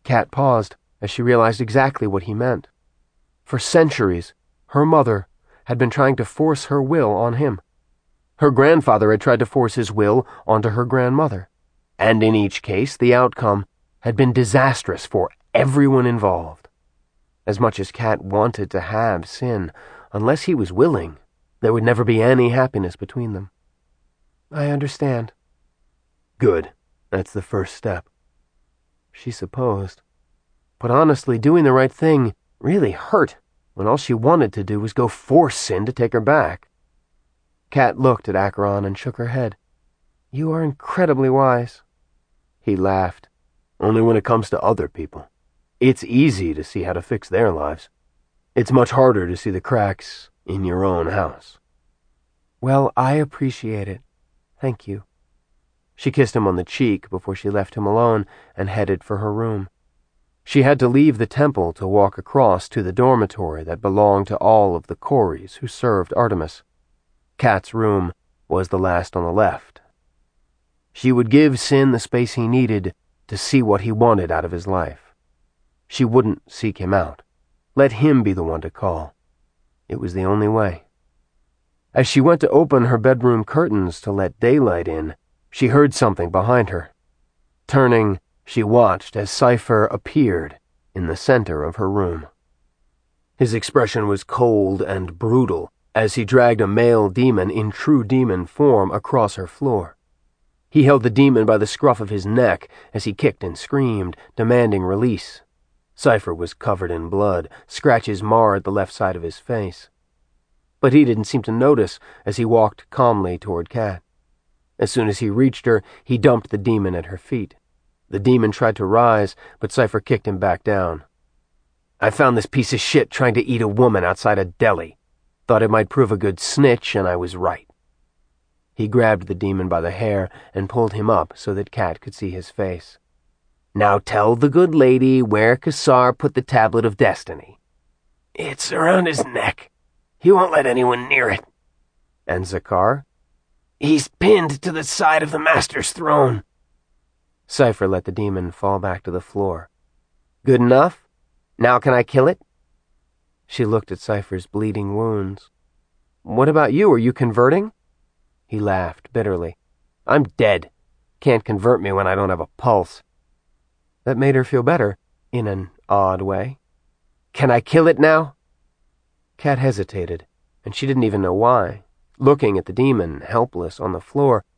Kat paused as she realized exactly what he meant. For centuries, her mother had been trying to force her will on him. Her grandfather had tried to force his will onto her grandmother, and in each case the outcome had been disastrous for everyone involved. As much as Kat wanted to have Sin, unless he was willing, there would never be any happiness between them. I understand. Good. That's the first step. She supposed. But honestly, doing the right thing really hurt when all she wanted to do was go force Sin to take her back. Kat looked at Acheron and shook her head. You are incredibly wise. He laughed. Only when it comes to other people. It's easy to see how to fix their lives. It's much harder to see the cracks in your own house. Well, I appreciate it. Thank you. She kissed him on the cheek before she left him alone and headed for her room. She had to leave the temple to walk across to the dormitory that belonged to all of the Coreys who served Artemis. Kat's room was the last on the left. She would give Sin the space he needed to see what he wanted out of his life. She wouldn't seek him out. Let him be the one to call. It was the only way. As she went to open her bedroom curtains to let daylight in, she heard something behind her. Turning, she watched as Cypher appeared in the center of her room. His expression was cold and brutal as he dragged a male demon in true demon form across her floor. He held the demon by the scruff of his neck as he kicked and screamed, demanding release. Cypher was covered in blood, scratches marred the left side of his face. But he didn't seem to notice as he walked calmly toward Kat. As soon as he reached her, he dumped the demon at her feet. The demon tried to rise, but Cypher kicked him back down. I found this piece of shit trying to eat a woman outside a deli. Thought it might prove a good snitch, and I was right. He grabbed the demon by the hair and pulled him up so that Kat could see his face. Now tell the good lady where Kassar put the Tablet of Destiny. It's around his neck. He won't let anyone near it. And Zakar? He's pinned to the side of the Master's throne. Cypher let the demon fall back to the floor. Good enough? Now can I kill it? She looked at Cypher's bleeding wounds. What about you? Are you converting? He laughed bitterly. I'm dead. Can't convert me when I don't have a pulse. That made her feel better, in an odd way. Can I kill it now? Kat hesitated, and she didn't even know why. Looking at the demon, helpless on the floor,